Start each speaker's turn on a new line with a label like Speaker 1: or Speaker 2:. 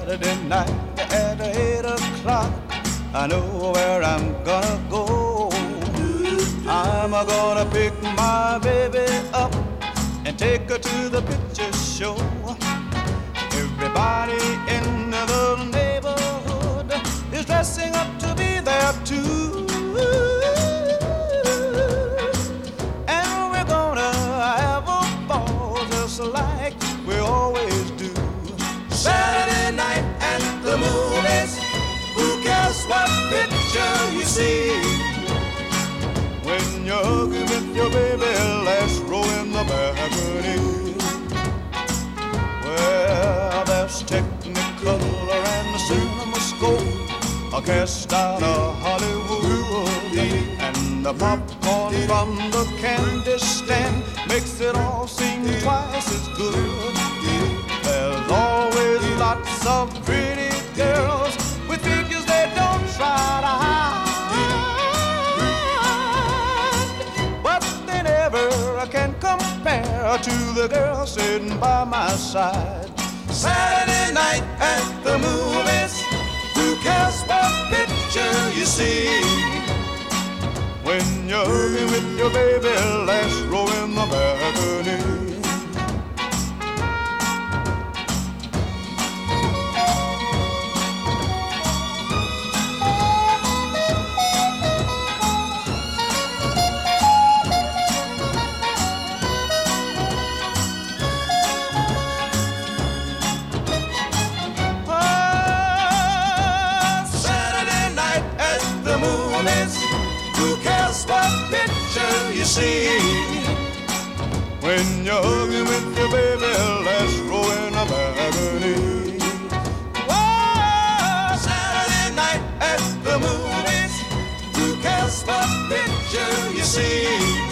Speaker 1: Saturday night at 8 o'clock, I know where I'm gonna go. I'm gonna pick my baby up and take her to the picture show. Everybody in the neighborhood is dressing up to be there too. And we're gonna have a ball just like we always do. Saturday night at the movies, who cares what picture you see? When you're hugging with your baby, last row in the balcony. Well, there's Technicolor and the CinemaScope, a cast out of Hollywood, and the popcorn from the candy stand makes it all seem twice as good. There's always lots of pretty girls with figures they don't try to hide, but they never can compare to the girl sitting by my side. Saturday night at the movies, who cares what picture you see? When you're hugging with your baby, last row in the balcony. Who cares what picture you see? When you're hugging with your baby, last row in a balcony. Whoa, Saturday night at the movies, who cares what picture you see?